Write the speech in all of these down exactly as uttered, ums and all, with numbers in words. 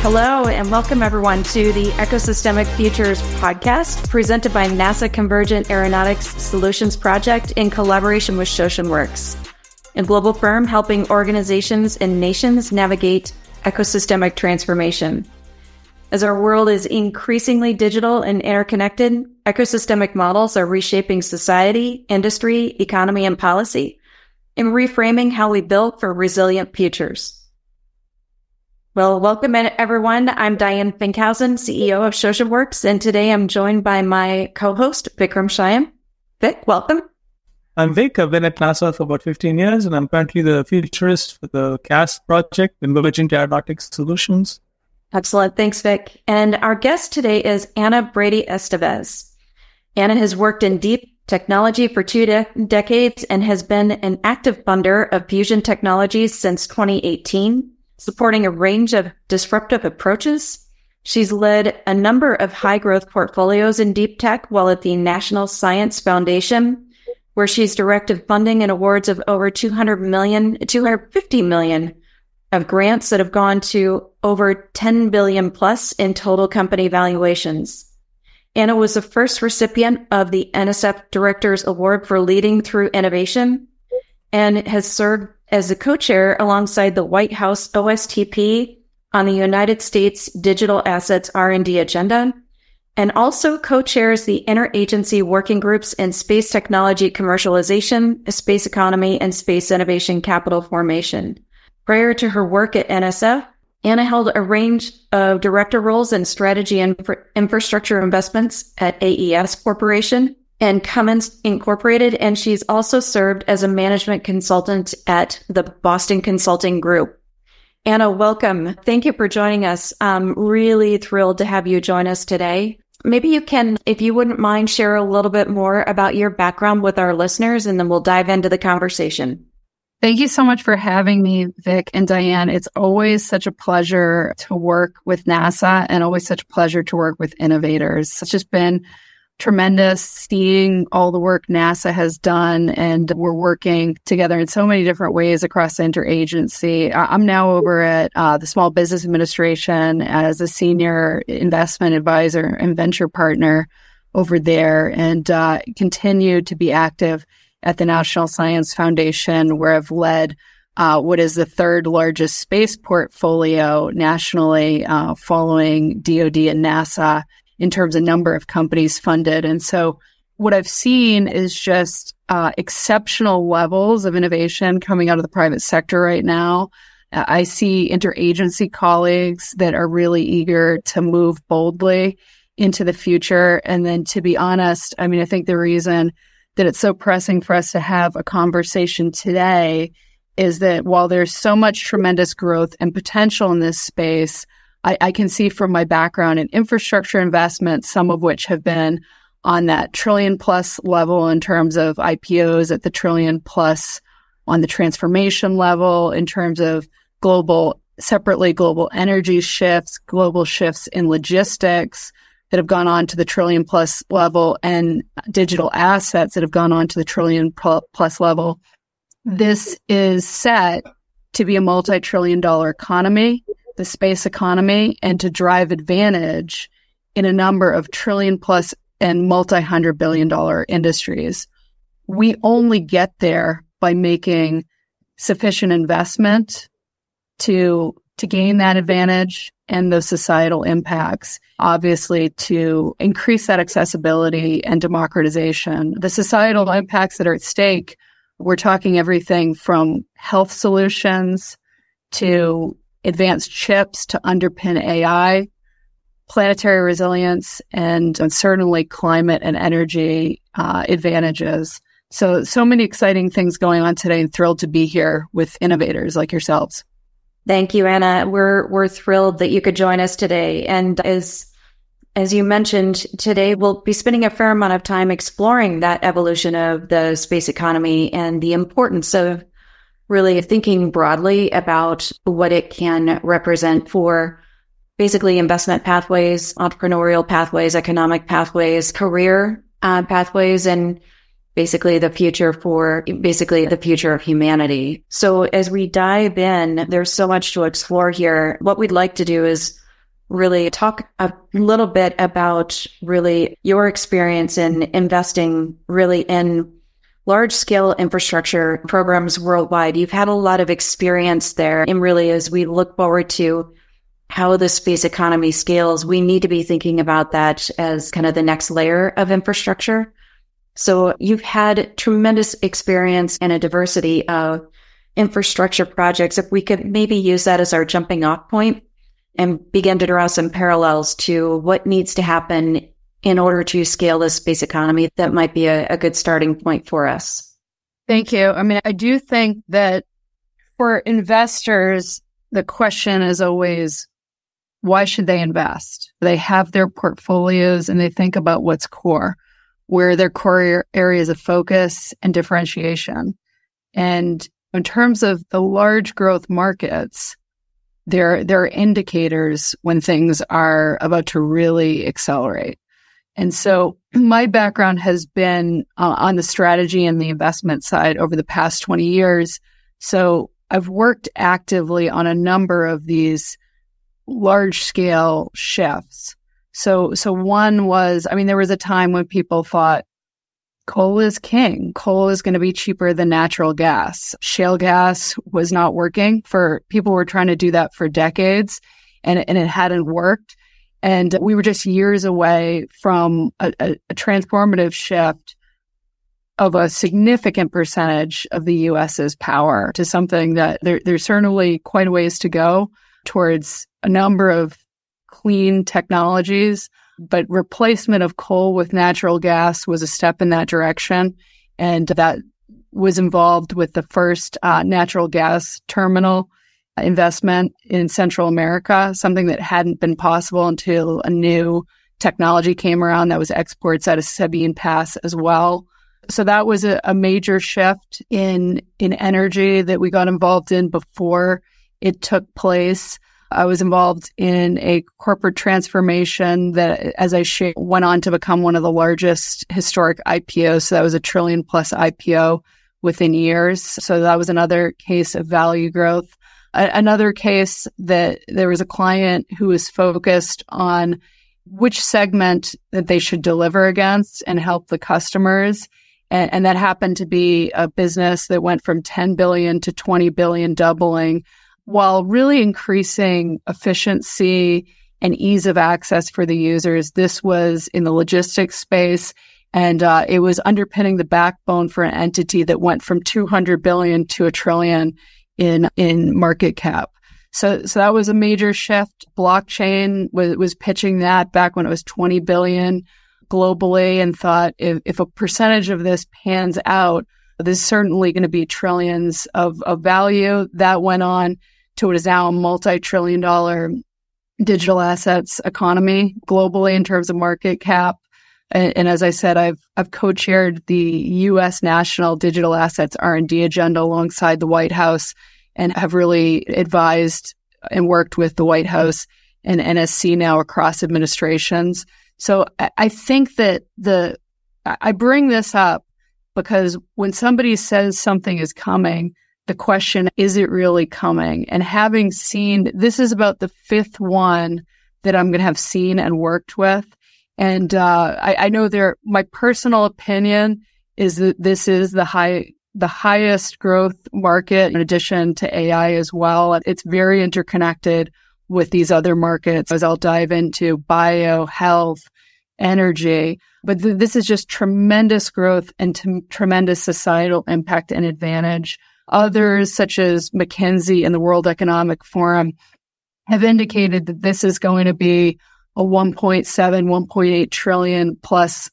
Hello, and welcome everyone to the Ecosystemic Futures podcast presented by NASA Convergent Aeronautics Solutions Project in collaboration with SoceanWorks, a global firm helping organizations and nations navigate ecosystemic transformation. As our world is increasingly digital and interconnected, ecosystemic models are reshaping society, industry, economy, and policy, and reframing how we build for resilient futures. Well, welcome everyone. I'm Diane Finkhausen, C E O of SoceanWorks, and today I'm joined by my co-host, Vikram Shyam. Vik, welcome. I'm Vik. I've been at NASA for about fifteen years, and I'm currently the futurist for the C A S project, Convergent Aeronautics Solutions. Excellent. Thanks, Vik. And our guest today is Ana Brady Estevez. Ana has worked in deep technology for two de- decades and has been an active funder of fusion technologies since twenty eighteen. Supporting a range of disruptive approaches. She's led a number of high-growth portfolios in deep tech while at the National Science Foundation, where she's directed funding and awards of over two hundred million, two hundred fifty million of grants that have gone to over ten billion plus in total company valuations. Ana was the first recipient of the N S F Directors Award for Leading Through Innovation and has served as the co-chair alongside the White House O S T P on the United States Digital Assets R and D agenda, and also co-chairs the interagency working groups in space technology commercialization, space economy, and space innovation capital formation. Prior to her work at N S F, Ana held a range of director roles in strategy and infra- infrastructure investments at A E S Corporation and Cummins Incorporated, and she's also served as a management consultant at the Boston Consulting Group. Ana, welcome. Thank you for joining us. I'm really thrilled to have you join us today. Maybe you can, if you wouldn't mind, share a little bit more about your background with our listeners, and then we'll dive into the conversation. Thank you so much for having me, Vik and Diane. It's always such a pleasure to work with NASA and always such a pleasure to work with innovators. It's just been tremendous seeing all the work NASA has done, and we're working together in so many different ways across the interagency. I'm now over at uh, the Small Business Administration as a senior investment advisor and venture partner over there, and uh, continue to be active at the National Science Foundation, where I've led uh, what is the third largest space portfolio nationally, uh, following D O D and NASA, in terms of number of companies funded. And so what I've seen is just uh, exceptional levels of innovation coming out of the private sector right now. Uh, I see interagency colleagues that are really eager to move boldly into the future. And then, to be honest, I mean, I think the reason that it's so pressing for us to have a conversation today is that while there's so much tremendous growth and potential in this space, I, I can see from my background in infrastructure investments, some of which have been on that trillion plus level in terms of I P Os at the trillion plus on the transformation level, in terms of global, separately global energy shifts, global shifts in logistics that have gone on to the trillion plus level, and digital assets that have gone on to the trillion plus level. This is set to be a multi-trillion dollar economy, the space economy, and to drive advantage in a number of trillion plus and multi-hundred billion dollar industries. We only get there by making sufficient investment to, to gain that advantage and those societal impacts, obviously to increase that accessibility and democratization. The societal impacts that are at stake, we're talking everything from health solutions to advanced chips to underpin A I, planetary resilience, and, and certainly climate and energy uh, advantages. So, so many exciting things going on today, and thrilled to be here with innovators like yourselves. Thank you, Ana. We're we're thrilled that you could join us today. And as as you mentioned, today we'll be spending a fair amount of time exploring that evolution of the space economy and the importance of really thinking broadly about what it can represent for basically investment pathways, entrepreneurial pathways, economic pathways, career uh, pathways, and basically the future for basically the future of humanity. So as we dive in, there's so much to explore here. What we'd like to do is really talk a little bit about really your experience in investing really in large scale infrastructure programs worldwide. You've had a lot of experience there. And really, as we look forward to how the space economy scales, we need to be thinking about that as kind of the next layer of infrastructure. So you've had tremendous experience and a diversity of infrastructure projects. If we could maybe use that as our jumping off point and begin to draw some parallels to what needs to happen in order to scale this space economy, that might be a, a good starting point for us. Thank you. I mean, I do think that for investors, the question is always, why should they invest? They have their portfolios and they think about what's core, where are their core areas of focus and differentiation. And in terms of the large growth markets, there, there are indicators when things are about to really accelerate. And so my background has been uh, on the strategy and the investment side over the past twenty years. So I've worked actively on a number of these large scale shifts. So, so one was, I mean, there was a time when people thought coal is king. Coal is going to be cheaper than natural gas. Shale gas was not working for people who were trying to do that for decades, and, and it hadn't worked. And we were just years away from a, a, a transformative shift of a significant percentage of the U S's power to something that there, there's certainly quite a ways to go towards a number of clean technologies, but replacement of coal with natural gas was a step in that direction. And that was involved with the first uh, natural gas terminal investment in Central America, something that hadn't been possible until a new technology came around that was exports out of Sabine Pass as well. So that was a, a major shift in in energy that we got involved in before it took place. I was involved in a corporate transformation that, as I shared, went on to become one of the largest historic I P Os. So that was a trillion plus I P O within years. So that was another case of value growth. Another case that there was a client who was focused on which segment that they should deliver against and help the customers. And, and that happened to be a business that went from ten billion to twenty billion, doubling, while really increasing efficiency and ease of access for the users. This was in the logistics space, and uh, it was underpinning the backbone for an entity that went from two hundred billion to a trillion in in market cap. So so that was a major shift. Blockchain was was pitching that back when it was twenty billion globally, and thought if, if a percentage of this pans out, there's certainly going to be trillions of, of value. That went on to what is now a multi-trillion dollar digital assets economy globally in terms of market cap. And, and as I said, I've I've co-chaired the U S National Digital Assets R and D agenda alongside the White House, and have really advised and worked with the White House and N S C now across administrations. So I, I think that the I bring this up because when somebody says something is coming, the question, is it really coming? And having seen, this is about the fifth one that I'm going to have seen and worked with. And uh, I, I know there, my personal opinion is that this is the high, the highest growth market in addition to A I as well. It's very interconnected with these other markets, as I'll dive into bio, health, energy. But th- this is just tremendous growth and t- tremendous societal impact and advantage. Others, such as McKinsey and the World Economic Forum, have indicated that this is going to be a one point seven, one point eight trillion plus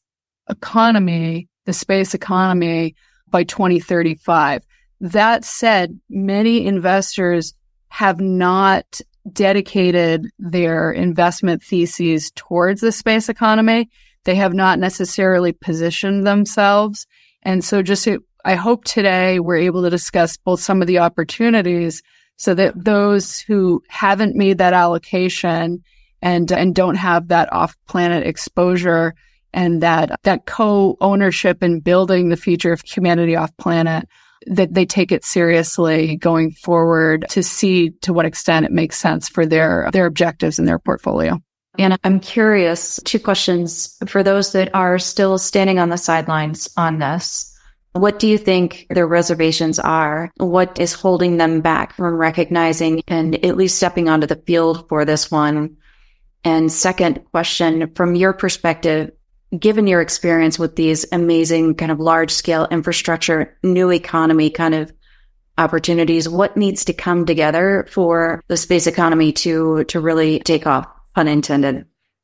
economy, the space economy, by twenty thirty-five. That said, many investors have not dedicated their investment theses towards the space economy. They have not necessarily positioned themselves. And so just to, I hope today we're able to discuss both some of the opportunities so that those who haven't made that allocation and and don't have that off-planet exposure and that that co-ownership in building the future of humanity off-planet that they take it seriously going forward to see to what extent it makes sense for their, their objectives in their portfolio. And I'm curious, two questions for those that are still standing on the sidelines on this. What do you think their reservations are? What is holding them back from recognizing and at least stepping onto the field for this one? And second question, from your perspective, given your experience with these amazing kind of large scale infrastructure, new economy kind of opportunities, what needs to come together for the space economy to, to really take off? Pun intended.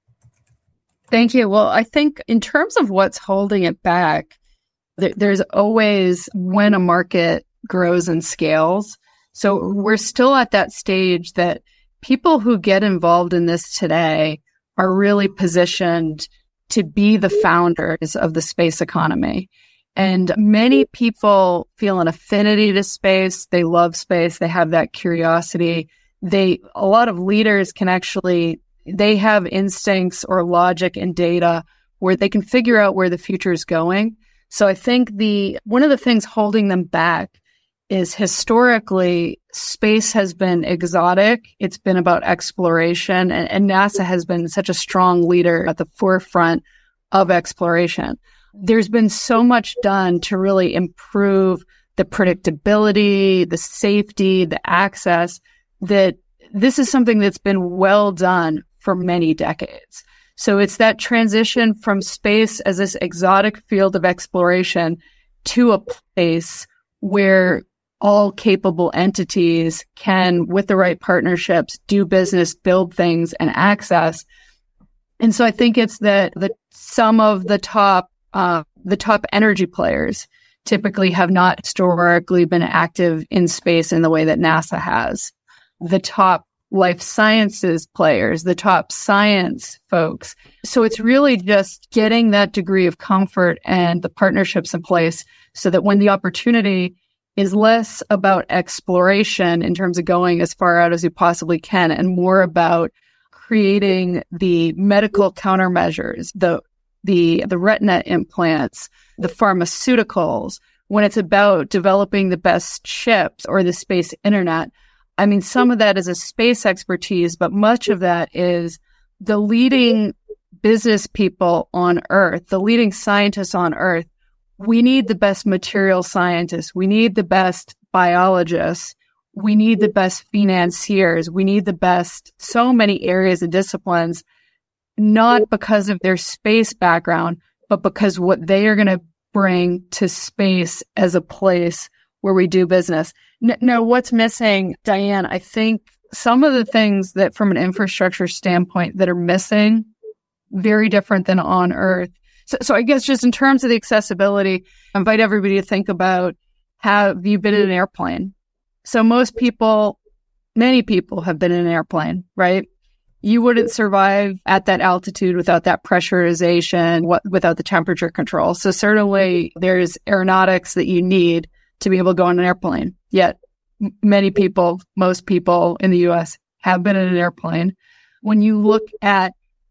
Thank you. Well, I think in terms of what's holding it back, th- there's always when a market grows and scales. So we're still at that stage that people who get involved in this today are really positioned to be the founders of the space economy. And many people feel an affinity to space. They love space. They have that curiosity. They, a lot of leaders can actually they have instincts or logic and data where they can figure out where the future is going. So I think the one of the things holding them back is historically space has been exotic. It's been about exploration, and, and NASA has been such a strong leader at the forefront of exploration. There's been so much done to really improve the predictability, the safety, the access, that this is something that's been well done for many decades. So it's that transition from space as this exotic field of exploration to a place where all capable entities can, with the right partnerships, do business, build things, and access. And so I think it's that the some of the top uh, the top energy players typically have not historically been active in space in the way that NASA has. The top life sciences players, the top science folks. So it's really just getting that degree of comfort and the partnerships in place so that when the opportunity is less about exploration in terms of going as far out as you possibly can and more about creating the medical countermeasures, the the the retina implants, the pharmaceuticals, when it's about developing the best chips or the space internet. I mean, some of that is a space expertise, but much of that is the leading business people on Earth, the leading scientists on Earth. We need the best material scientists. We need the best biologists. We need the best financiers. We need the best so many areas and disciplines, not because of their space background, but because what they are going to bring to space as a place where we do business. No, what's missing, Diane? I think some of the things that from an infrastructure standpoint that are missing, very different than on Earth. So, so I guess just in terms of the accessibility, I invite everybody to think about, have you been in an airplane? So most people, many people have been in an airplane, right? You wouldn't survive at that altitude without that pressurization, what, without the temperature control. So certainly there's aeronautics that you need to be able to go on an airplane. Yet m- many people, most people in the U S have been in an airplane. When you look at,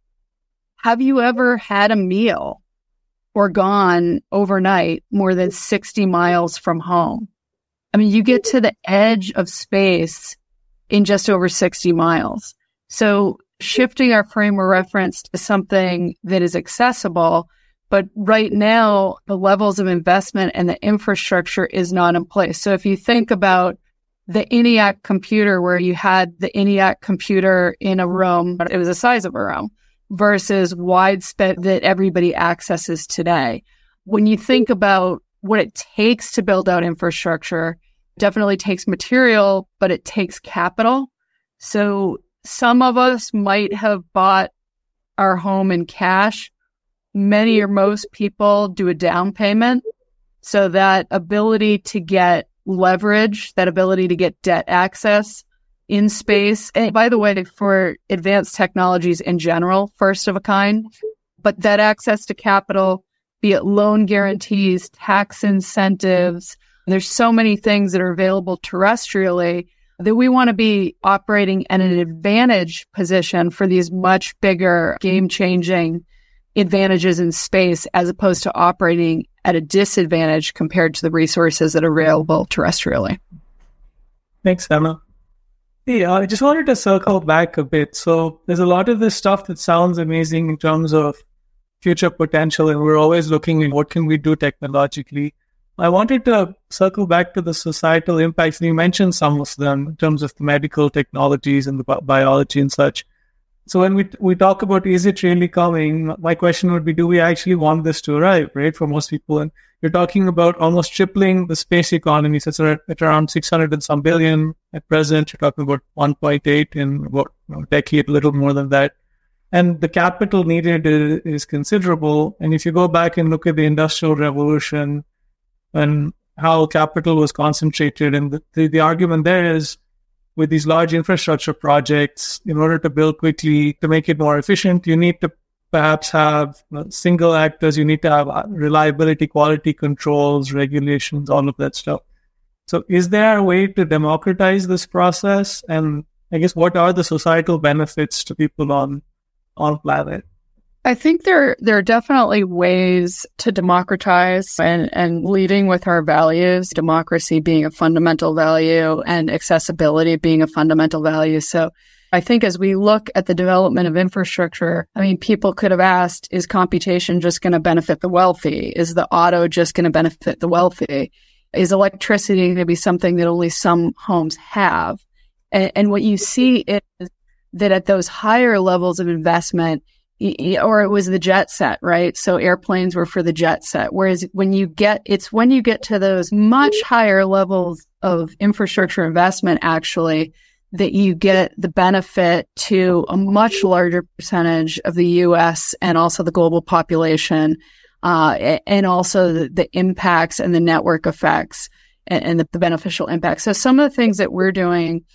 have you ever had a meal or gone overnight more than sixty miles from home? I mean, you get to the edge of space in just over sixty miles. So shifting our frame of reference to something that is accessible, but right now the levels of investment and the infrastructure is not in place. So if you think about the ENIAC computer, where you had the ENIAC computer in a room, but it was the size of a room, versus widespread that everybody accesses today. When you think about what it takes to build out infrastructure, definitely takes material, but it takes capital. So some of us might have bought our home in cash. Many or most people do a down payment. So that ability to get leverage, that ability to get debt access in space. And by the way, for advanced technologies in general, first of a kind, but that access to capital, be it loan guarantees, tax incentives, there's so many things that are available terrestrially that we want to be operating in an advantage position for these much bigger game-changing advantages in space, as opposed to operating at a disadvantage compared to the resources that are available terrestrially. Thanks, Anna. Yeah, I just wanted to circle back a bit. So there's a lot of this stuff that sounds amazing in terms of future potential, and we're always looking at what can we do technologically. I wanted to circle back to the societal impacts, and you mentioned some of them in terms of the medical technologies and the bi- biology and such. So when we we talk about is it really coming, my question would be, do we actually want this to arrive, right, for most people? And you're talking about almost tripling the space economy. So it's at, at around six hundred and some billion at present. You're talking about one point eight in about you know, a decade, a little more than that. And the capital needed is, is considerable. And if you go back and look at the Industrial Revolution and how capital was concentrated, and the, the, the argument there is, with these large infrastructure projects, in order to build quickly, to make it more efficient, you need to perhaps have you know, single actors, you need to have reliability, quality controls, regulations, all of that stuff. So is there a way to democratize this process? And I guess what are the societal benefits to people on on planet? I think there there are definitely ways to democratize, and, and leading with our values, democracy being a fundamental value and accessibility being a fundamental value. So I think as we look at the development of infrastructure, I mean, people could have asked, is computation just going to benefit the wealthy? Is the auto just going to benefit the wealthy? Is electricity going to be something that only some homes have? And, and what you see is that at those higher levels of investment, or it was the jet set, right? So airplanes were for the jet set. Whereas when you get, it's when you get to those much higher levels of infrastructure investment, actually, that you get the benefit to a much larger percentage of the U S and also the global population, uh, and also the, the impacts and the network effects and, and the, the beneficial impacts. So some of the things that we're doing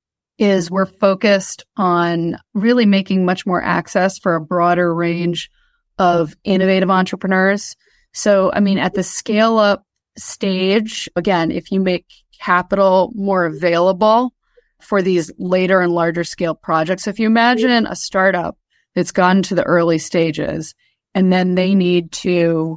is we're focused on really making much more access for a broader range of innovative entrepreneurs. So, I mean, at the scale up stage, again, if you make capital more available for these later and larger scale projects, if you imagine a startup that's gotten to the early stages and then they need to,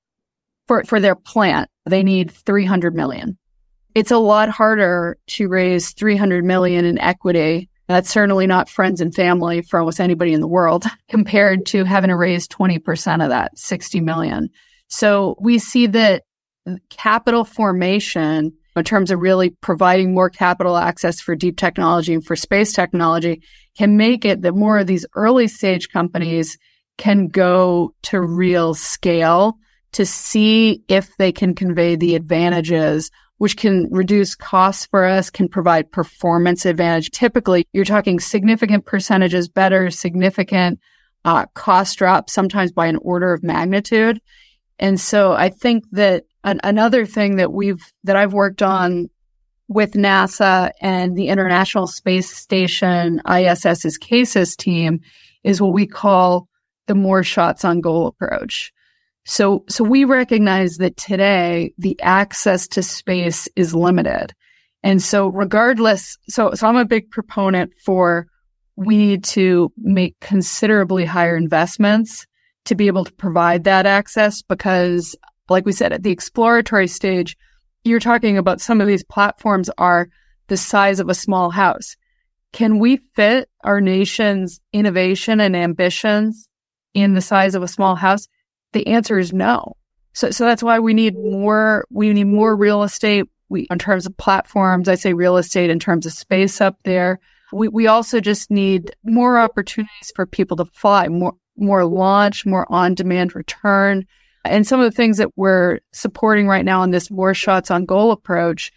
for, for their plant, they need three hundred million. It's a lot harder to raise three hundred million in equity. That's certainly not friends and family for almost anybody in the world, compared to having to raise twenty percent of that, sixty million. So we see that capital formation, in terms of really providing more capital access for deep technology and for space technology, can make it that more of these early stage companies can go to real scale to see if they can convey the advantages, which can reduce costs for us, can provide performance advantage. Typically, you're talking significant percentages better, significant uh, cost drop, sometimes by an order of magnitude. And so I think that an- another thing that we've, that I've worked on with NASA and the International Space Station, ISS's CASIS team, is what we call the more shots on goal approach. So, so we recognize that today the access to space is limited. And so regardless, so, so I'm a big proponent for, we need to make considerably higher investments to be able to provide that access, because like we said, at the exploratory stage, you're talking about some of these platforms are the size of a small house. Can we fit our nation's innovation and ambitions in the size of a small house? The answer is no. So, so that's why we need more, we need more real estate. We, in terms of platforms, I say real estate in terms of space up there. We, we also just need more opportunities for people to fly, more, more launch, more on-demand return. And some of the things that we're supporting right now in this more shots on goal approach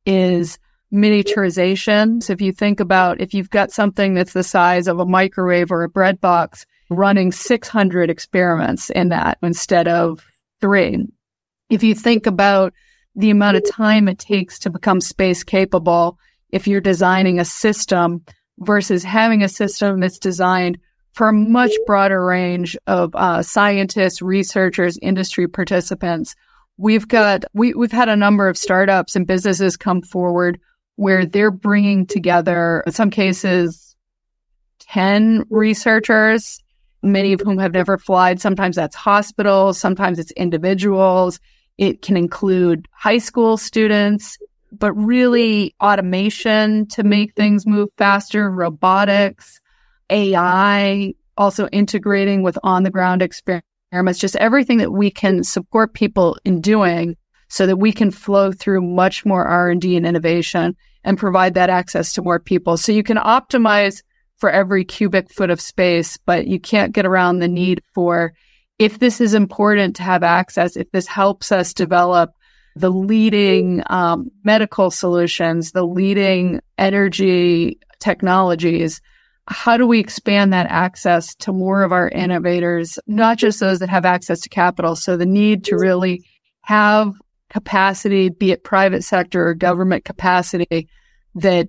is miniaturization. So if you think about, if you've got something that's the size of a microwave or a bread box, running six hundred experiments in that instead of three. If you think about the amount of time it takes to become space capable, if you're designing a system versus having a system that's designed for a much broader range of uh, scientists, researchers, industry participants, we've got, we, we've had a number of startups and businesses come forward where they're bringing together, in some cases, ten researchers many of whom have never flown. Sometimes that's hospitals, sometimes it's individuals. It can include high school students, but really automation to make things move faster, robotics, A I, also integrating with on-the-ground experiments, just everything that we can support people in doing so that we can flow through much more R and D and innovation and provide that access to more people. So you can optimize for every cubic foot of space, but you can't get around the need for, if this is important to have access, if this helps us develop the leading um, medical solutions, the leading energy technologies, how do we expand that access to more of our innovators, not just those that have access to capital? So the need to really have capacity, be it private sector or government capacity, that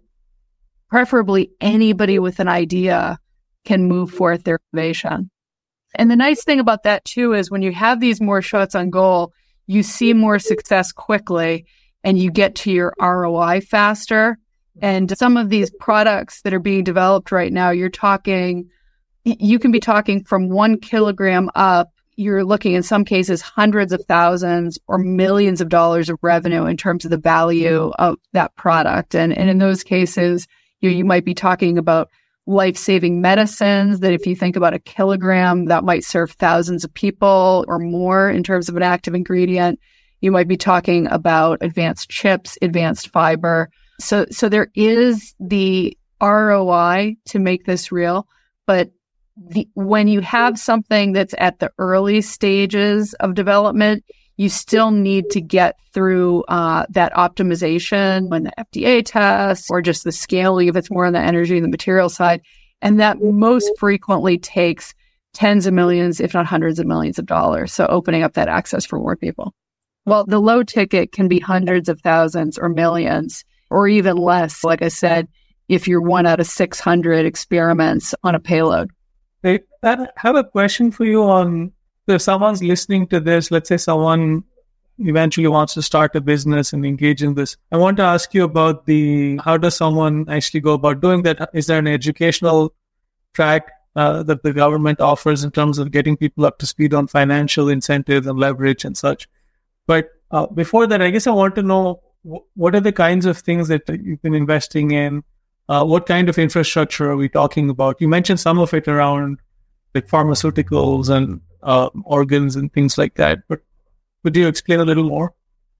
preferably anybody with an idea can move forth their innovation. And the nice thing about that too is when you have these more shots on goal, you see more success quickly and you get to your R O I faster. And some of these products that are being developed right now, you're talking, you can be talking from one kilogram up. You're looking in some cases hundreds of thousands or millions of dollars of revenue in terms of the value of that product. And, and in those cases, you, you might be talking about life-saving medicines that if you think about a kilogram, that might serve thousands of people or more in terms of an active ingredient. You might be talking about advanced chips, advanced fiber. So, so there is the R O I to make this real, but the, when you have something that's at the early stages of development, you still need to get through uh, that optimization when the F D A tests or just the scaling if it's more on the energy and the material side. And that most frequently takes tens of millions, if not hundreds of millions of dollars. So opening up that access for more people. Well, the low ticket can be hundreds of thousands or millions or even less. Like I said, if you're one out of six hundred experiments on a payload. I have a question for you on, if someone's listening to this, let's say someone eventually wants to start a business and engage in this. I want to ask you about the, how does someone actually go about doing that? Is there an educational track uh, that the government offers in terms of getting people up to speed on financial incentives and leverage and such? But uh, before that, I guess I want to know, w- what are the kinds of things that you've been investing in? Uh, what kind of infrastructure are we talking about? You mentioned some of it around like pharmaceuticals and uh, organs and things like that, but would you explain a little more?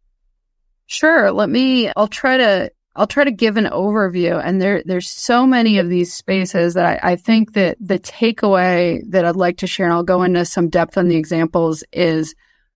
Sure. Let me, I'll try to, I'll try to give an overview. And there, there's so many of these spaces that I, I think that the takeaway that I'd like to share, and I'll go into some depth on the examples, is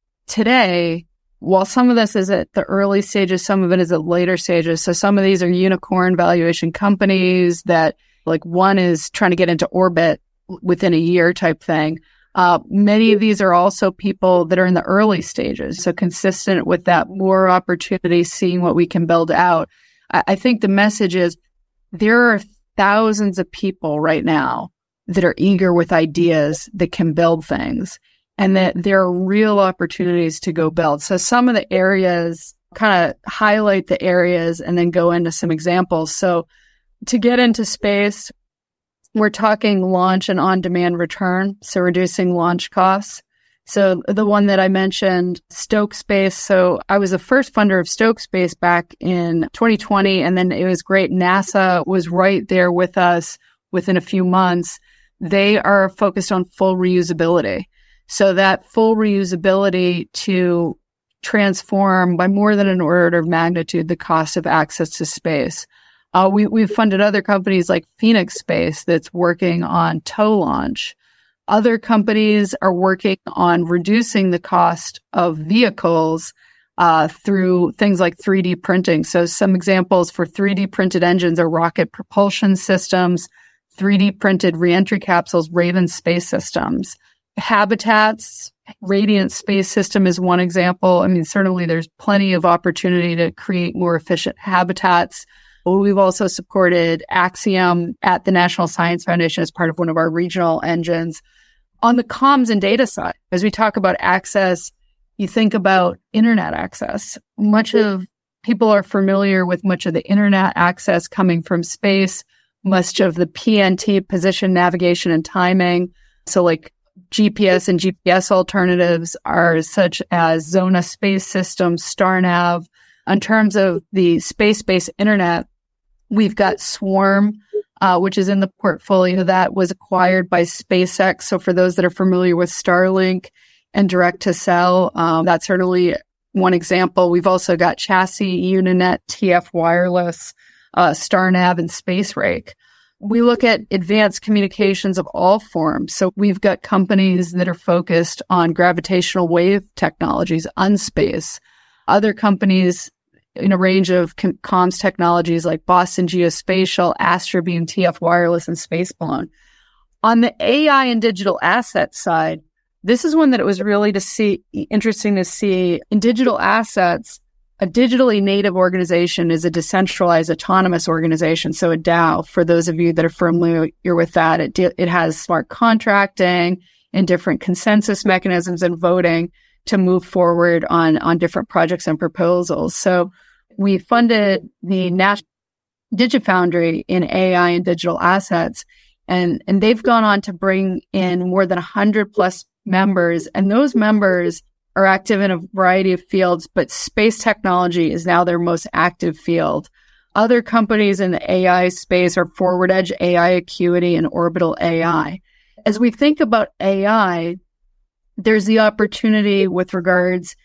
today, while some of this is at the early stages, some of it is at later stages. So some of these are unicorn valuation companies that, like, one is trying to get into orbit within a year type thing. Uh, many of these are also people that are in the early stages. So consistent with that, more opportunity, seeing what we can build out. I, I think the message is there are thousands of people right now that are eager with ideas that can build things, and that there are real opportunities to go build. So some of the areas, kind of highlight the areas and then go into some examples. So to get into space, we're talking launch and on-demand return, so reducing launch costs. So the one that I mentioned, Stoke Space. So I was the first funder of Stoke Space back in twenty twenty, and then it was great. NASA was right there with us within a few months. They are focused on full reusability. So that full reusability to transform by more than an order of magnitude the cost of access to space. Uh, we, we've funded other companies like Phoenix Space that's working on tow launch. Other companies are working on reducing the cost of vehicles uh, through things like three D printing. So some examples for three D printed engines are rocket propulsion systems, three D printed reentry capsules, Raven space systems. Habitats, Radiant Space System is one example. I mean, certainly there's plenty of opportunity to create more efficient habitats. We've also supported Axiom at the National Science Foundation as part of one of our regional engines. On the comms and data side, as we talk about access, you think about internet access. Much of people are familiar with much of the internet access coming from space, much of the P N T, position, navigation, and timing. So like G P S and G P S alternatives are such as Zona Space Systems, StarNav. In terms of the space-based internet, we've got Swarm, uh, which is in the portfolio that was acquired by SpaceX. So for those that are familiar with Starlink and direct to cell, um, that's certainly one example. We've also got Chassis, Uninet, T F Wireless, uh, StarNav, and SpaceRake. We look at advanced communications of all forms. So we've got companies that are focused on gravitational wave technologies, unspace. Other companies in a range of com- comms technologies like Boston Geospatial, Astrobeam, T F Wireless, and Spaceblown. On the A I and digital asset side, this is one that it was really to see interesting to see. In digital assets, a digitally native organization is a decentralized autonomous organization. So a DAO, for those of you that are familiar with that, it, de- it has smart contracting and different consensus mechanisms and voting to move forward on, on different projects and proposals. So we funded the National DigiFoundry in A I and digital assets, and, and they've gone on to bring in more than one hundred plus members, and those members are active in a variety of fields, but space technology is now their most active field. Other companies in the A I space are Forward Edge A I Acuity and Orbital A I. As we think about A I, there's the opportunity with regards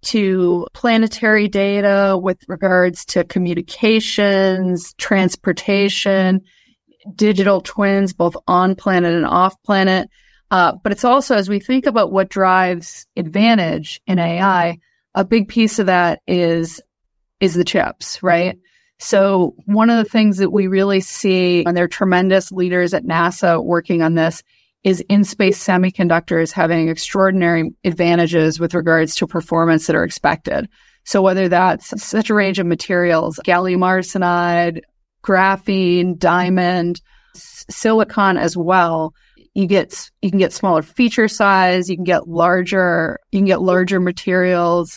to planetary data, with regards to communications, transportation, digital twins, both on planet and off planet. Uh, but it's also, as we think about what drives advantage in A I, a big piece of that is, is the chips, right? So one of the things that we really see, and there are tremendous leaders at NASA working on this, is in-space semiconductors having extraordinary advantages with regards to performance that are expected. So whether that's such a range of materials, gallium arsenide, graphene, diamond, s- silicon as well, you get you can get smaller feature size, you can get larger, you can get larger materials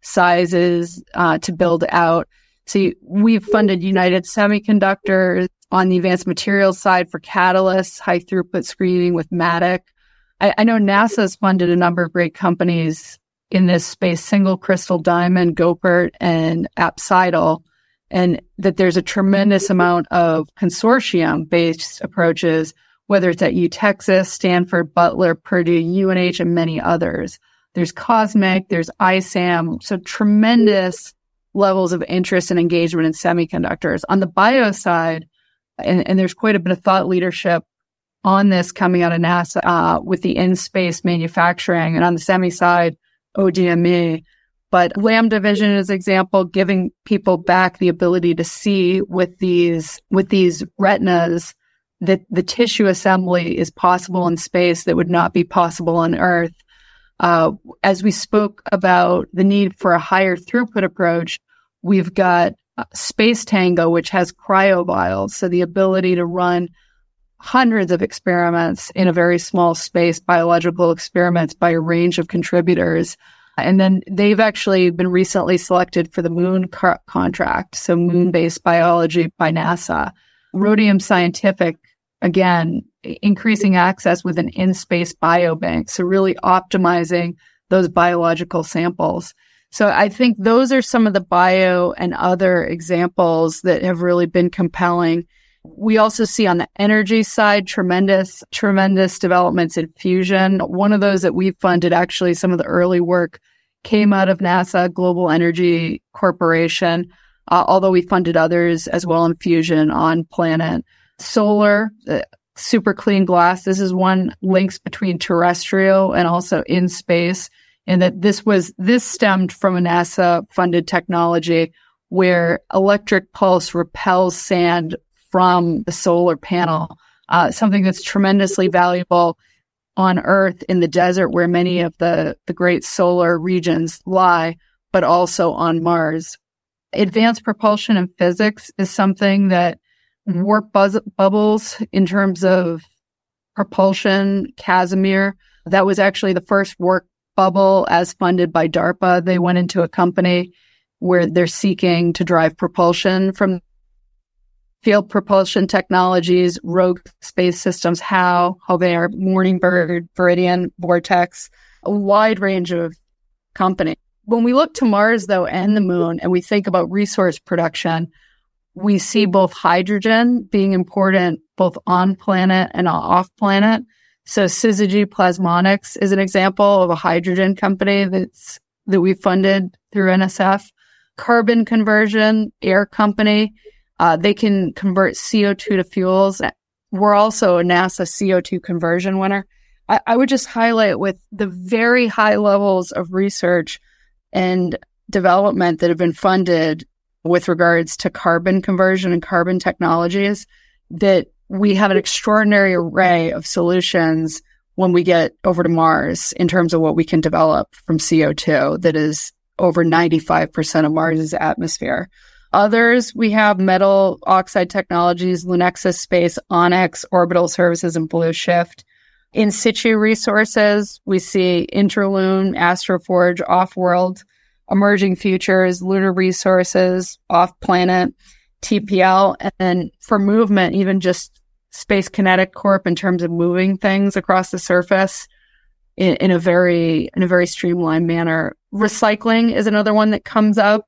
sizes uh, to build out. So you, we've funded United Semiconductors on the advanced materials side for catalysts, high throughput screening with MATIC. I, I know NASA has funded a number of great companies in this space, Single Crystal Diamond, Gopert, and Apsidal, and that there's a tremendous amount of consortium-based approaches, whether it's at U Texas, Stanford, Butler, Purdue, U N H, and many others. There's Cosmic, there's I SAM, so tremendous levels of interest and engagement in semiconductors. On the bio side, and, and there's quite a bit of thought leadership on this coming out of NASA uh, with the in-space manufacturing, and on the semi side, O D M E. But Lambda Vision is an example, giving people back the ability to see with these with these retinas that the tissue assembly is possible in space that would not be possible on Earth. Uh, as we spoke about the need for a higher throughput approach, we've got uh, Space Tango, which has cryovials, so the ability to run hundreds of experiments in a very small space, biological experiments by a range of contributors. And then they've actually been recently selected for the moon car- contract, so moon-based biology by NASA. Rhodium Scientific, again, increasing access with an in-space biobank, so really optimizing those biological samples. So I think those are some of the bio and other examples that have really been compelling. We also see on the energy side, tremendous, tremendous developments in fusion. One of those that we've funded, actually, some of the early work came out of NASA, Global Energy Corporation, uh, although we funded others as well in fusion on planet. Solar, uh, super clean glass. This is one links between terrestrial and also in space. And that this was, this stemmed from a NASA funded technology where electric pulse repels sand from the solar panel, uh, something that's tremendously valuable on Earth in the desert where many of the, the great solar regions lie, but also on Mars. Advanced propulsion and physics is something that warp buzz- bubbles in terms of propulsion, Casimir, that was actually the first warp bubble as funded by DARPA. They went into a company where they're seeking to drive propulsion from field propulsion technologies, rogue space systems, how, how they are, Morning Bird, Viridian, Vortex, a wide range of companies. When we look to Mars, though, and the moon, and we think about resource production, we see both hydrogen being important both on planet and off planet. So Syzygy Plasmonics is an example of a hydrogen company that's that we funded through N S F. Carbon conversion, Air Company, uh, they can convert C O two to fuels. We're also a NASA C O two conversion winner. I, I would just highlight with the very high levels of research and development that have been funded with regards to carbon conversion and carbon technologies, that we have an extraordinary array of solutions when we get over to Mars in terms of what we can develop from C O two that is over ninety-five percent of Mars's atmosphere. Others, we have metal oxide technologies, Lunexus Space, Onyx, Orbital Services, and Blue Shift. In situ resources, we see Interloon, Astroforge, Off-World, Emerging Futures, Lunar Resources, Off-Planet, T P L, and then for movement, even just Space Kinetic Corp in terms of moving things across the surface in, in a very in a very streamlined manner. Recycling is another one that comes up.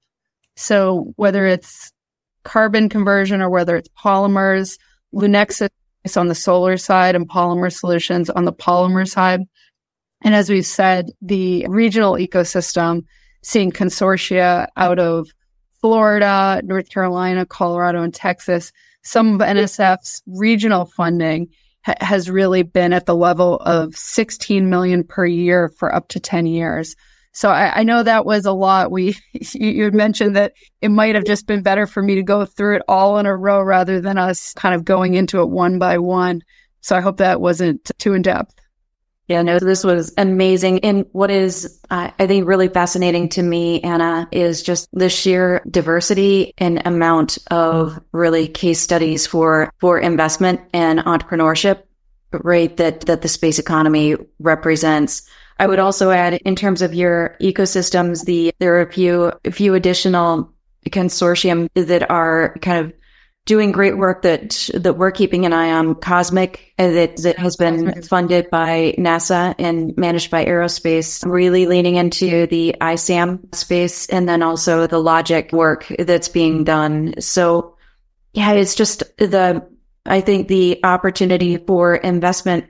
So whether it's carbon conversion or whether it's polymers, Lunexus is on the solar side and Polymer Solutions on the polymer side. And as we've said, the regional ecosystem, seeing consortia out of Florida, North Carolina, Colorado, and Texas, some of N S F's regional funding ha- has really been at the level of sixteen million dollars per year for up to ten years. So I, I know that was a lot. We you, you had mentioned that it might have just been better for me to go through it all in a row rather than us kind of going into it one by one. So I hope that wasn't too in depth. Yeah, no, this was amazing. And what is, uh, I think, really fascinating to me, Anna, is just the sheer diversity and amount of really case studies for, for investment and entrepreneurship, right, that, that the space economy represents. I would also add, in terms of your ecosystems, the there are a few, a few additional consortium that are kind of doing great work that that we're keeping an eye on. Cosmic, uh, that that has been funded by NASA and managed by Aerospace, really leaning into the I SAM space, and then also the logic work that's being done. So, yeah, it's just the I think the opportunity for investment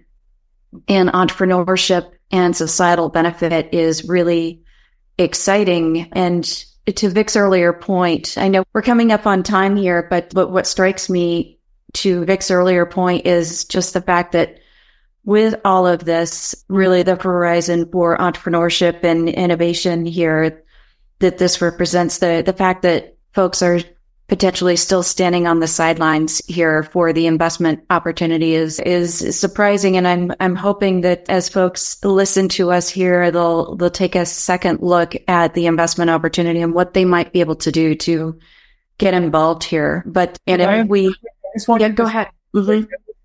and entrepreneurship and societal benefit is really exciting. And to Vic's earlier point, I know we're coming up on time here, but, but what strikes me to Vic's earlier point is just the fact that with all of this, really the horizon for entrepreneurship and innovation here, that this represents the, the fact that folks are potentially still standing on the sidelines here for the investment opportunity is, is surprising. And I'm, I'm hoping that as folks listen to us here, they'll, they'll take a second look at the investment opportunity and what they might be able to do to get involved here. But, and if we, yeah, go ahead. Mm-hmm.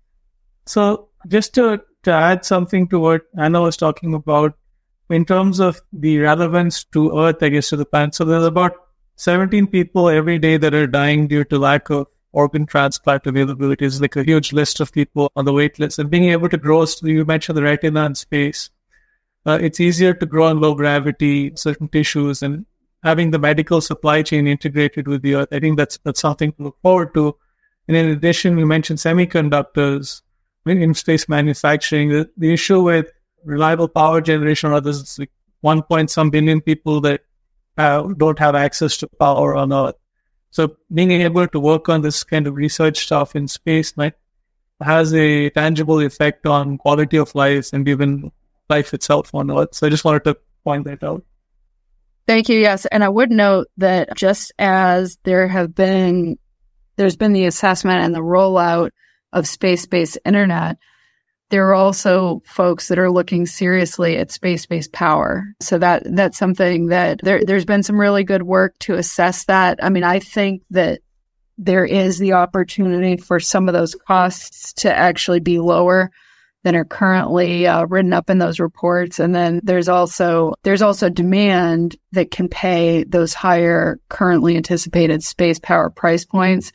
So just to, to add something to what Anna was talking about in terms of the relevance to Earth, I guess, to the planet. So there's about seventeen people every day that are dying due to lack of organ transplant availability. Is like a huge list of people on the wait list. And being able to grow, you mentioned the retina in space. Uh, it's easier to grow in low gravity, certain tissues, and having the medical supply chain integrated with the Earth. I think that's that's something to look forward to. And in addition, you mentioned semiconductors in space manufacturing. The, the issue with reliable power generation or others is like one point some billion people that Uh, don't have access to power on Earth. So being able to work on this kind of research stuff in space might has a tangible effect on quality of life and even life itself on Earth. So I just wanted to point that out. Thank you. Yes. And I would note that just as there have been, there's been the assessment and the rollout of space-based internet, there are also folks that are looking seriously at space-based power. So that that's something that there, there's been some really good work to assess that. I mean, I think that there is the opportunity for some of those costs to actually be lower than are currently uh, written up in those reports. And then there's also there's also demand that can pay those higher currently anticipated space power price points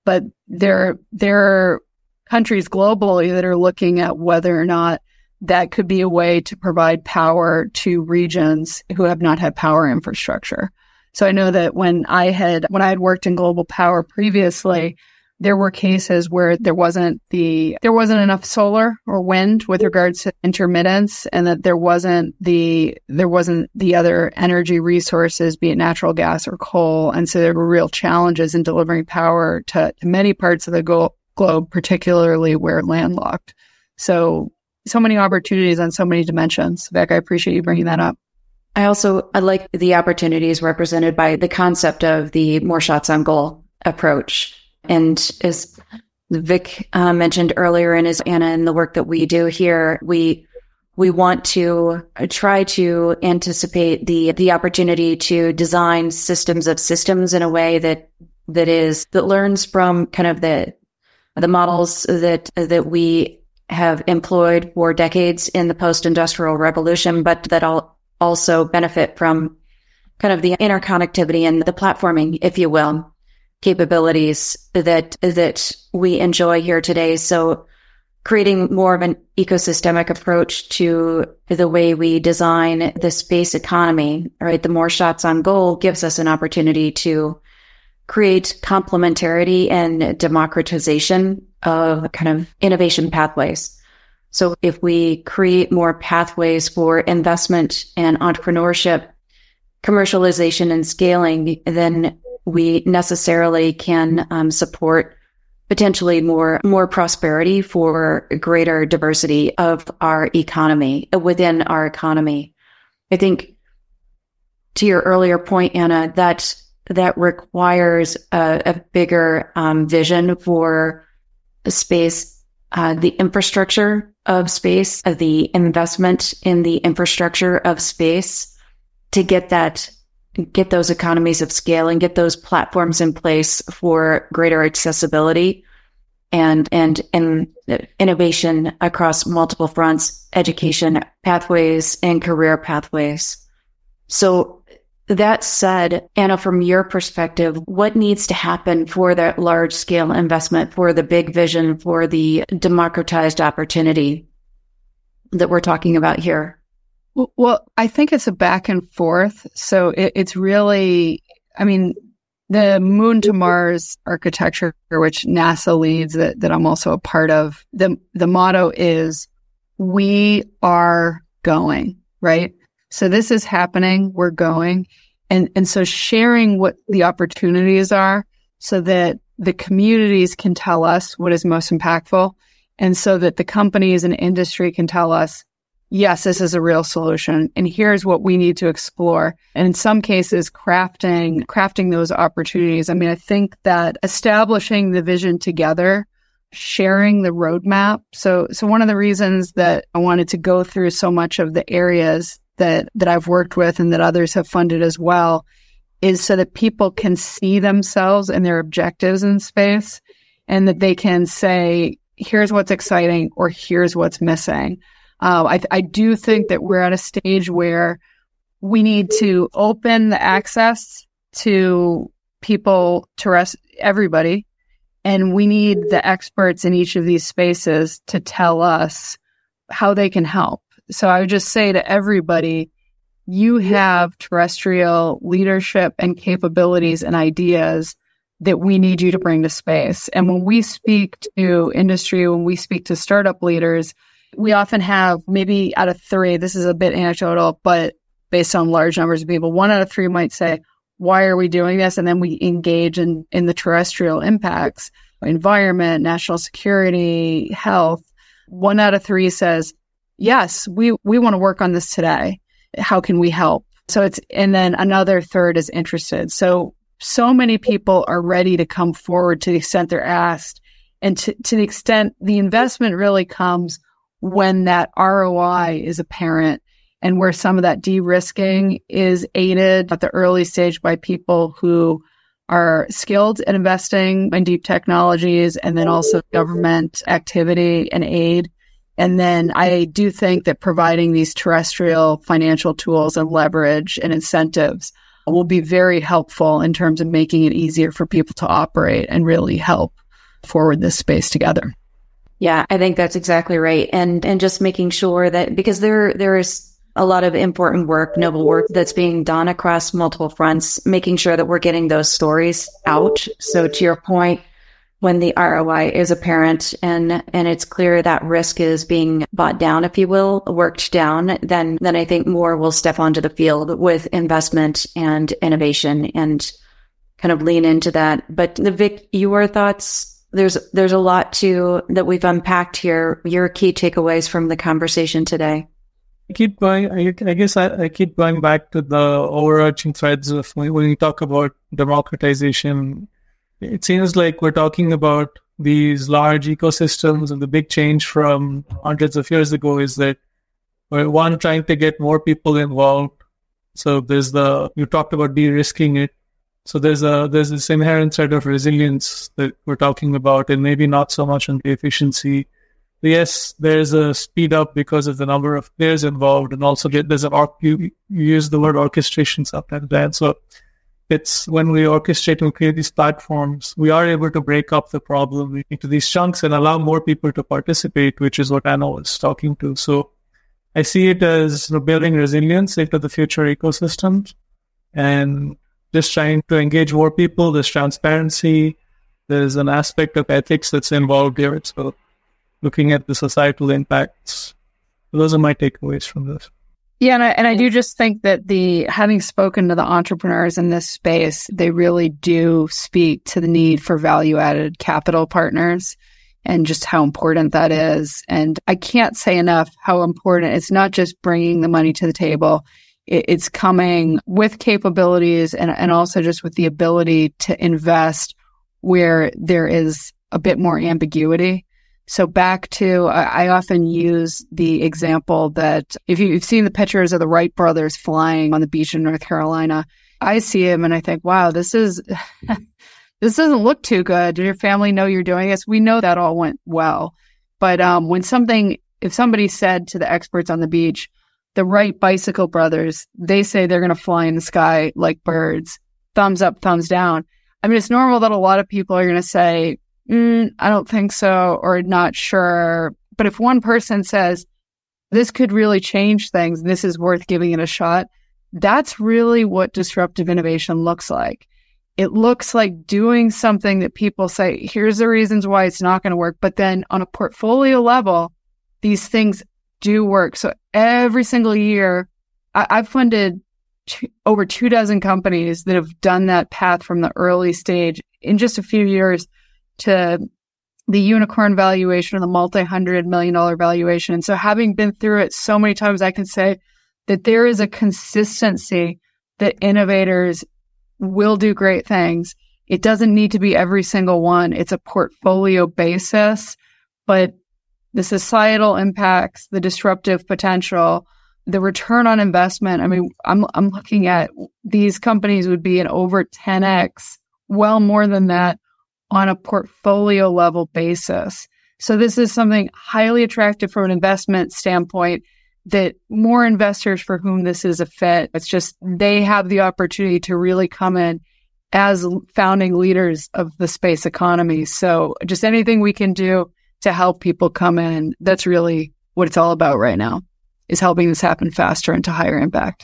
but there, there are countries globally that are looking at whether or not that could be a way to provide power to regions who have not had power infrastructure. So I know that when I had, when I had worked in global power previously, there were cases where there wasn't the, there wasn't enough solar or wind with regards to intermittence, and that there wasn't the, there wasn't the other energy resources, be it natural gas or coal. And so there were real challenges in delivering power to, to many parts of the go- globe, particularly where landlocked. So, so many opportunities on so many dimensions. Vik, I appreciate you bringing that up. I also, I like the opportunities represented by the concept of the more shots on goal approach. And as Vik uh, mentioned earlier, and as Anna, in the work that we do here, we we want to try to anticipate the the opportunity to design systems of systems in a way that that is that learns from kind of the the models that that we have employed for decades in the post-industrial revolution, but that all also benefit from kind of the interconnectivity and the platforming, if you will, capabilities that that we enjoy here today. So creating more of an ecosystemic approach to the way we design the space economy, right? The more shots on goal gives us an opportunity to create complementarity and democratization of kind of innovation pathways. So if we create more pathways for investment and entrepreneurship, commercialization and scaling, then we necessarily can um, support potentially more more prosperity for greater diversity of our economy, within our economy. I think to your earlier point, Anna, that that requires a, a bigger um, vision for space, uh, the infrastructure of space, uh, the investment in the infrastructure of space to get that get those economies of scale and get those platforms in place for greater accessibility and, and, and innovation across multiple fronts, education pathways and career pathways. So that said, Anna, from your perspective, what needs to happen for that large scale investment, for the big vision, for the democratized opportunity that we're talking about here? Well, I think it's a back and forth. So it, it's really, I mean, the Moon to Mars architecture, which NASA leads, that, that I'm also a part of, the, the motto is, we are going, right? So this is happening, we're going. And, and so sharing what the opportunities are so that the communities can tell us what is most impactful, and so that the companies and industry can tell us, yes, this is a real solution, and here's what we need to explore. And in some cases, crafting, crafting those opportunities. I mean, I think that establishing the vision together, sharing the roadmap. So, so one of the reasons that I wanted to go through so much of the areas that, that I've worked with and that others have funded as well is so that people can see themselves and their objectives in space, and that they can say, here's what's exciting, or here's what's missing. Uh, I, I do think that we're at a stage where we need to open the access to people, to rest, everybody, and we need the experts in each of these spaces to tell us how they can help. So I would just say to everybody, you have terrestrial leadership and capabilities and ideas that we need you to bring to space. And when we speak to industry, when we speak to startup leaders, we often have, maybe out of three, this is a bit anecdotal, but based on large numbers of people, one out of three might say, why are we doing this? And then we engage in, in the terrestrial impacts, environment, national security, health. One out of three says, yes, we, we want to work on this today. How can we help? So it's, and then another third is interested. So, so many people are ready to come forward to the extent they're asked. And to, to the extent the investment really comes when that R O I is apparent, and where some of that de-risking is aided at the early stage by people who are skilled at investing in deep technologies, and then also government activity and aid. And then I do think that providing these terrestrial financial tools and leverage and incentives will be very helpful in terms of making it easier for people to operate and really help forward this space together. Yeah, I think that's exactly right. And and just making sure that, because there there is a lot of important work, noble work that's being done across multiple fronts, making sure that we're getting those stories out. So to your point, when the R O I is apparent and and it's clear that risk is being bought down, if you will, worked down, then then I think more will step onto the field with investment and innovation and kind of lean into that. But Vic, your thoughts? There's there's a lot to that we've unpacked here. Your key takeaways from the conversation today. I keep going. I, I guess I, I keep going back to the overarching threads of when, when we talk about democratization. It seems like we're talking about these large ecosystems, and the big change from hundreds of years ago is that we're one trying to get more people involved. So there's the you talked about de-risking it. So there's a there's this inherent thread of resilience that we're talking about, and maybe not so much on the efficiency. Yes, there's a speed up because of the number of players involved, and also get, there's an or, you, you use the word orchestration sometimes, Dan. So it's when we orchestrate and create these platforms, we are able to break up the problem into these chunks and allow more people to participate, which is what Anna was talking to. So I see it as, you know, building resilience into the future ecosystems and just trying to engage more people. There's transparency. There's an aspect of ethics that's involved here. So looking at the societal impacts. Those are my takeaways from this. Yeah, and I, and I do just think that the having spoken to the entrepreneurs in this space, they really do speak to the need for value-added capital partners and just how important that is. And I can't say enough how important it's not just bringing the money to the table. It, it's coming with capabilities and, and also just with the ability to invest where there is a bit more ambiguity. So back to, I often use the example that if you've seen the pictures of the Wright brothers flying on the beach in North Carolina, I see them and I think, wow, this is, this doesn't look too good. Did your family know you're doing this? We know that all went well. But um, when something, if somebody said to the experts on the beach, the Wright bicycle brothers, they say they're going to fly in the sky like birds, thumbs up, thumbs down. I mean, it's normal that a lot of people are going to say, Mm, I don't think so, or not sure. But if one person says, this could really change things, this is worth giving it a shot, that's really what disruptive innovation looks like. It looks like doing something that people say, here's the reasons why it's not going to work. But then on a portfolio level, these things do work. So every single year, I- I've funded two, over two dozen companies that have done that path from the early stage in just a few years to the unicorn valuation or the multi-hundred million dollar valuation. And so having been through it so many times, I can say that there is a consistency that innovators will do great things. It doesn't need to be every single one. It's a portfolio basis, but the societal impacts, the disruptive potential, the return on investment. I mean, I'm, I'm looking at these companies would be an over ten X, well more than that, on a portfolio level basis. So this is something highly attractive from an investment standpoint that more investors for whom this is a fit, it's just they have the opportunity to really come in as founding leaders of the space economy. So just anything we can do to help people come in, that's really what it's all about right now, is helping this happen faster and to higher impact.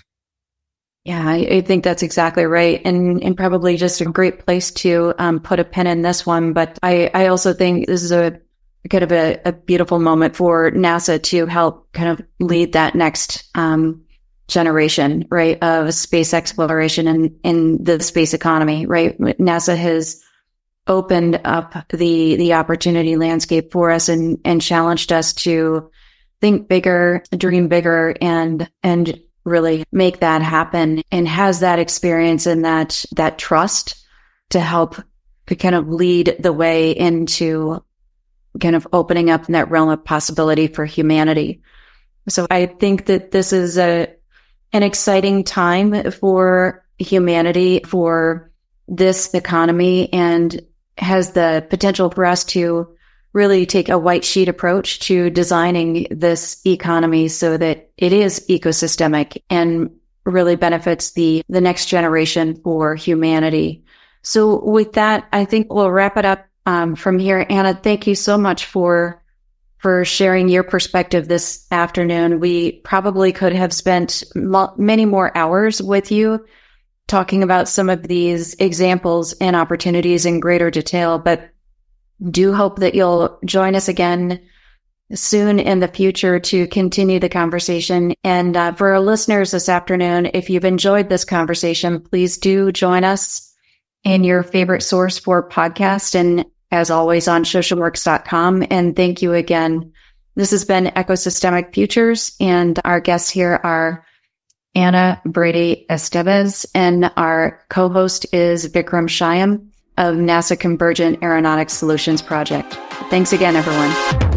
Yeah, I, I think that's exactly right. And and probably just a great place to um, put a pin in this one. But I, I also think this is a kind of a, a beautiful moment for NASA to help kind of lead that next um, generation, right, of space exploration and in the space economy, right? NASA has opened up the the opportunity landscape for us and and challenged us to think bigger, dream bigger, and and really make that happen, and has that experience and that that trust to help to kind of lead the way into kind of opening up that realm of possibility for humanity. So I think that this is a an exciting time for humanity, for this economy, and has the potential for us to really take a white sheet approach to designing this economy so that it is ecosystemic and really benefits the, the next generation for humanity. So with that, I think we'll wrap it up um, from here. Anna, thank you so much for for sharing your perspective this afternoon. We probably could have spent mo- many more hours with you talking about some of these examples and opportunities in greater detail, but do hope that you'll join us again soon in the future to continue the conversation. And uh, for our listeners this afternoon, if you've enjoyed this conversation, please do join us in your favorite source for podcasts, and as always on social works dot com. And thank you again. This has been Ecosystemic Futures, and our guests here are Anna Brady Estevez, and our co-host is Vikram Shyam of NASA Convergent Aeronautics Solutions Project. Thanks again, everyone.